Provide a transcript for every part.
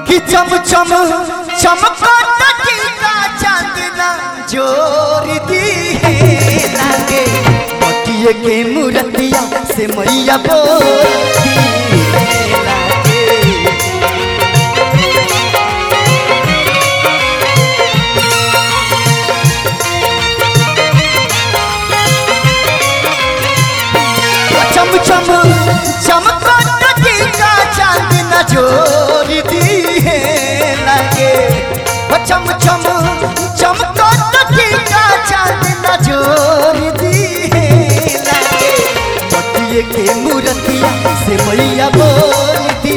कि चम चम चमकत टीका चांदना जोर दी लागे मटिए के मूर्तिया से मैया बोलती चम चम चमकत टीका चांदना जोर दी लागे चम चम चमकत टीका चांदना जोर दी लागे मटिए के मूर्तिया से मैया बोलती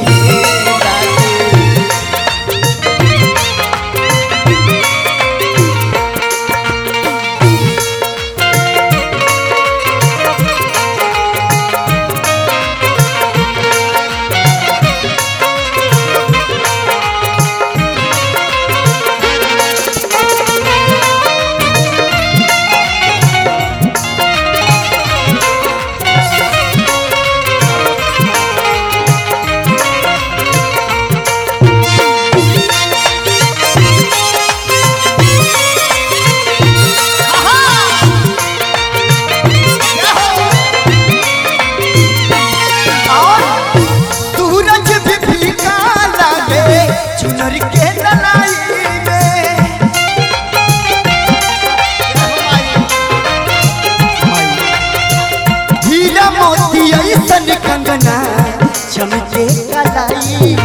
कंगना चमके कलाई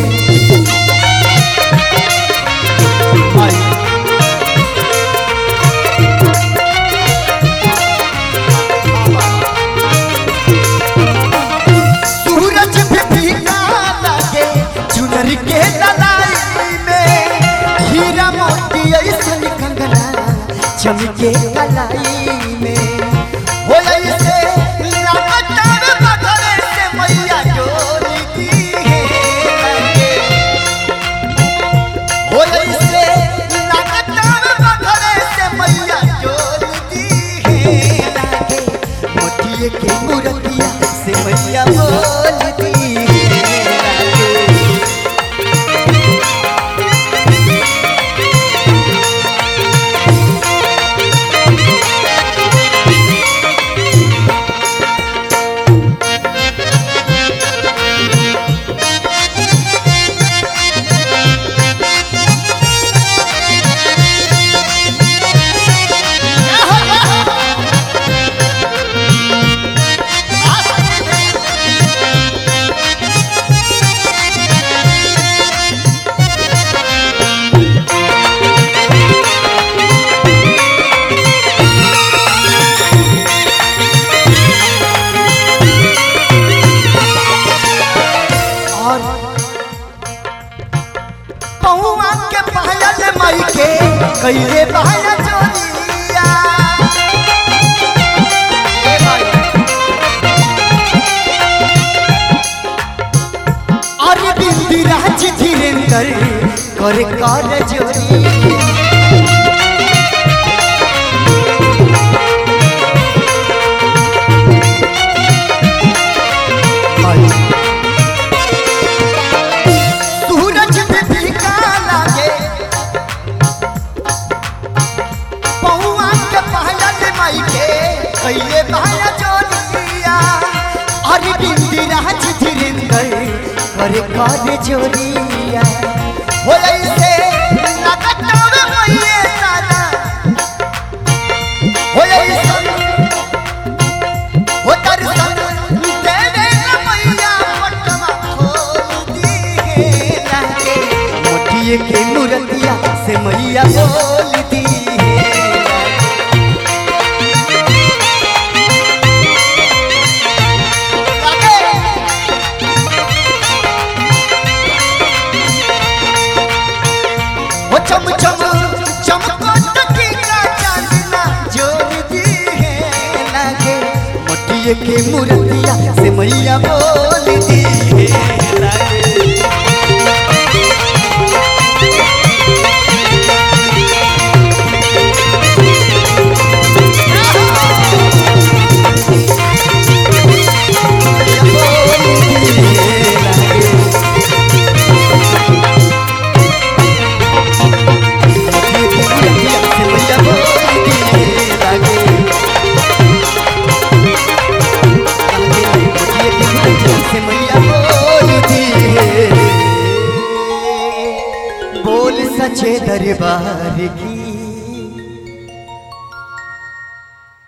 सूरज भी फीका लगे चुनर के ललाई में हीरा मोती ऐसन कंगना चमके कलाई में हो ऐसे के मूर्तिया से मैया बोलती पहुआ के पायल माई के कैले बहाया चोरिया अरे बिंदी राज धीरेन्द्र करे कर जोरी कैले बहाया जोरिया अरे बिंदी राज धीरेन्द्र करे कर जोरिया हो ऐसे लगतावे मैया सारा हो ऐसे हो दर्शन देवे मैया पटवा खोल दी लागे मोटिए के मूर्तिया से मैया बोलती चम चम चमकत टीका चांदना जोर दी लागे मटिए के मूर्तिया से मैया बोलती लागे Thank you. बोल सचे दरबार की